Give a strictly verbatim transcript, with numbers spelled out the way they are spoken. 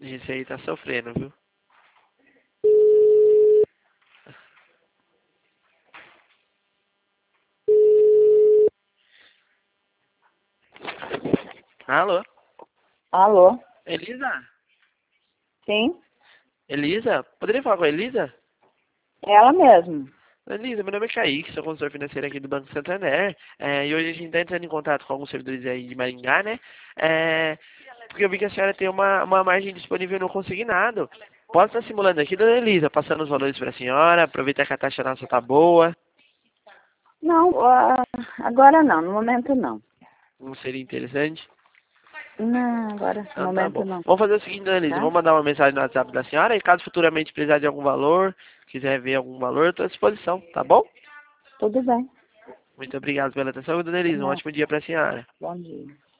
Esse aí tá sofrendo, viu? Alô? Alô? Elisa? Sim? Elisa? Poderia falar com a Elisa? Ela mesmo. Elisa, meu nome é Kaique, sou consultor financeiro aqui do Banco Santander. É, e hoje a gente está entrando em contato com alguns servidores aí de Maringá, né? É, porque eu vi que a senhora tem uma, uma margem disponível no consignado. Posso estar simulando aqui, dona Elisa, passando os valores para a senhora, aproveitar que a taxa nossa tá boa. Não, ah, agora não, no momento não. Não seria interessante? Não, agora no Então tá momento bom. não, Vamos fazer o seguinte, dona Elisa, tá? vou mandar uma mensagem no WhatsApp da senhora e caso futuramente precisar de algum valor, quiser ver algum valor, estou à disposição, tá bom? Tudo bem. Muito obrigado pela atenção, dona Elisa. Um Não, ótimo dia para a senhora. bom dia.